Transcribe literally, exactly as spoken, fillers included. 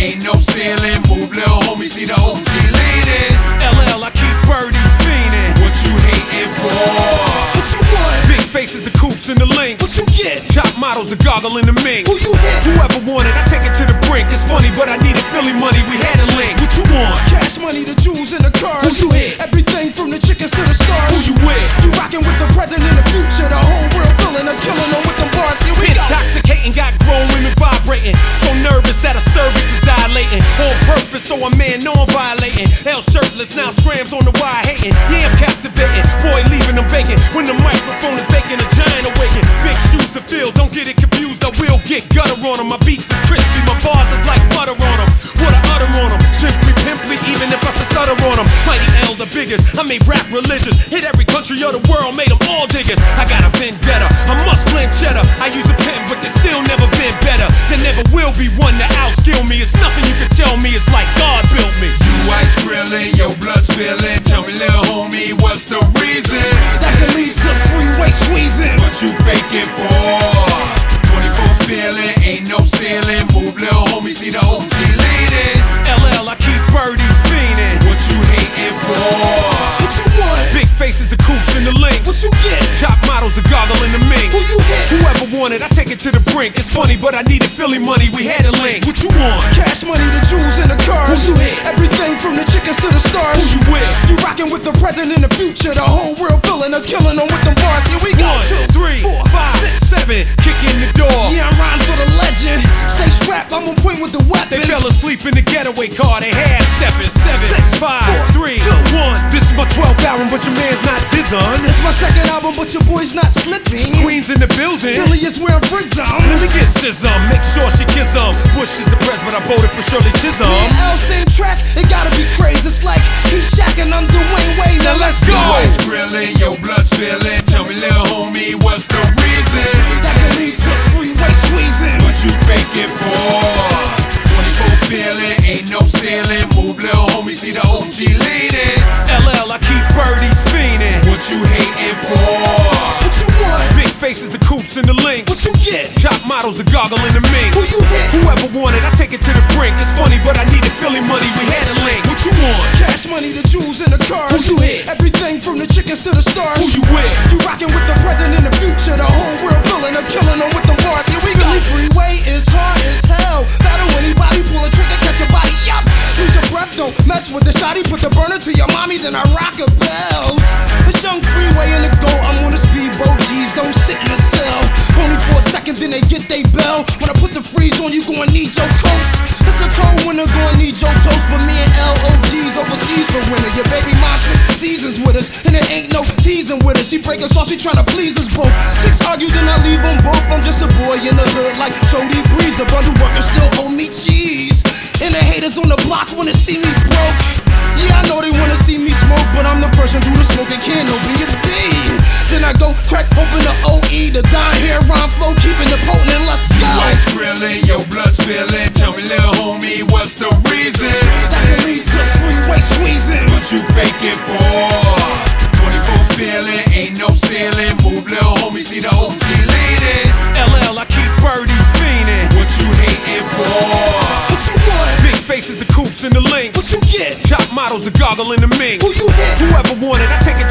ain't no ceiling. Move, little homie, see the O G leading. L L, I keep birdies fiending. What you hating for? What you want? Big faces, the coops and the links. What you get? Top models, the goggle and the mink. Who you hit? Whoever wanted, I take it to the brink. It's funny, but I needed Philly money, we had a link. What you want? Cash money, the jewels and the cars. Who you hit? Everything from the chickens to the stars. Who you with? You rockin' with the present and the future. The whole world feeling us, killing them with them bars. Here we go. Intoxicating, got grown women vibrating. So nervous that a cervix is dilating. On purpose, so a man know I'm violating. L shirtless, now scrams on the wire hating. Yeah, I'm captivating. Boy, leaving them vacant. When the microphone is vacant, a giant awaken. Big shoes to fill, don't get it confused. I will get gutter on them. My beats is crispy, my bars is like butter on them. What I utter on them, simply pimply, even if I stutter on them. Mighty L, the biggest. I made rap religious. Hit every country of the world, made them all diggers. I got a vendetta, I must blend cheddar. I use a pen, but there's still never been better. There never will be one to outskill me. It's nothing you can tell me, it's like God built me. You ice grilling, your blood spilling. Tell me, little homie, what's the reason? That can lead to freeway squeezing. What you faking for? twenty-four spilling, ain't no ceiling. Move, little homie, see the O G leading. L L, I keep birdies fiending. What you hating for? What you want? Big faces, the coops and the links. What you get? Top models, the goggle and the mink. Who you hit? Whoever wanted, I take it to the brink. It's funny, but I needed Philly money, we had a link. What you want? Cash money, the jewels and the cars. Who you hit? Everything from the chickens to the stars. Who you with? You rockin' with the present and the future. The whole world feeling us, killing them with them bars. Here we go. One, Two, three, four, five, six. seven. Kick in the door. Yeah, I'm riding for the legend. Stay strapped, I'm on point with the They weapons. fell asleep in the getaway car, they had stepping. Seven, Six, five, four, three, two, one. This is my twelfth album, but your man's not dizzon'. It's my second album, but your boy's not slipping. Queens in the building. Philly is where I'm frizzum. Let me get Sism, make sure she kiss 'em. Bush is the pres, but I voted for Shirley Chisholm. Me and L same track, it gotta be crazy. It's like he's shacking, I'm Dwayne Wade. Now let's go. You ice grilling, your blood spilling. Tell me, little homie, what's the reason? That can lead to freeway squeezing. What you faking for? twenty-four spilling, ain't no ceiling. Move, little homie, see the O G leading. L L, I keep birdies fiending. What you hating for? What you want? Big faces, the coops and the links. What you get? Top models, the goggle and the mink. Who you hit? Whoever wanted, I take it to the brink. It's funny, but I needed Philly money, we had a link. What you want? Cash money, the jewels and the cars. Who you hit? Everything from the chickens to the stars. Who you with? You rockin' with the present and the future. The whole world feeling us, killing them with them bars. Here we go. Philly freeway is hard as hell. Battle anybody, pull a trigger, catch a body. Yup. Lose your breath, don't mess with the shotty. Put the burner to your mommy, then I rock a bells. It's young freeway in the go. I'm on a speedboat. G's don't sit in a cell. Only for a second, then they get they bell. When I put the freeze on, you gon' need your coats. It's a cold winter, gon' need your toast. But me and L O G's overseas for winter. Your baby mom switch seasons with us, and there ain't no teasing with us. She break us off, she tryna please us both. Chicks argue, then I leave them both. I'm just a boy in the hood like Jody Breeze. The bundle workers still owe me cheese. And the haters on the block wanna see me broke. Yeah, I know they wanna see me smoke, but I'm the person through the smoke and can't open your feed. Then I go crack open the O E, the Don hair rhyme flow, keeping the potent, and let's go. You ice grilling, your blood spilling. Tell me, little homie, what's the reason? That can lead to freeway squeezing. What you faking for? twenty-four spilling, ain't no ceiling. Move, little homie, see the O G leading. L L, I keep birdies fiending. What you hating for? What you want? Big faces, the coops and the links. What you get? Top models, the goggle and the mink. Who you hit? Whoever wanted, I take it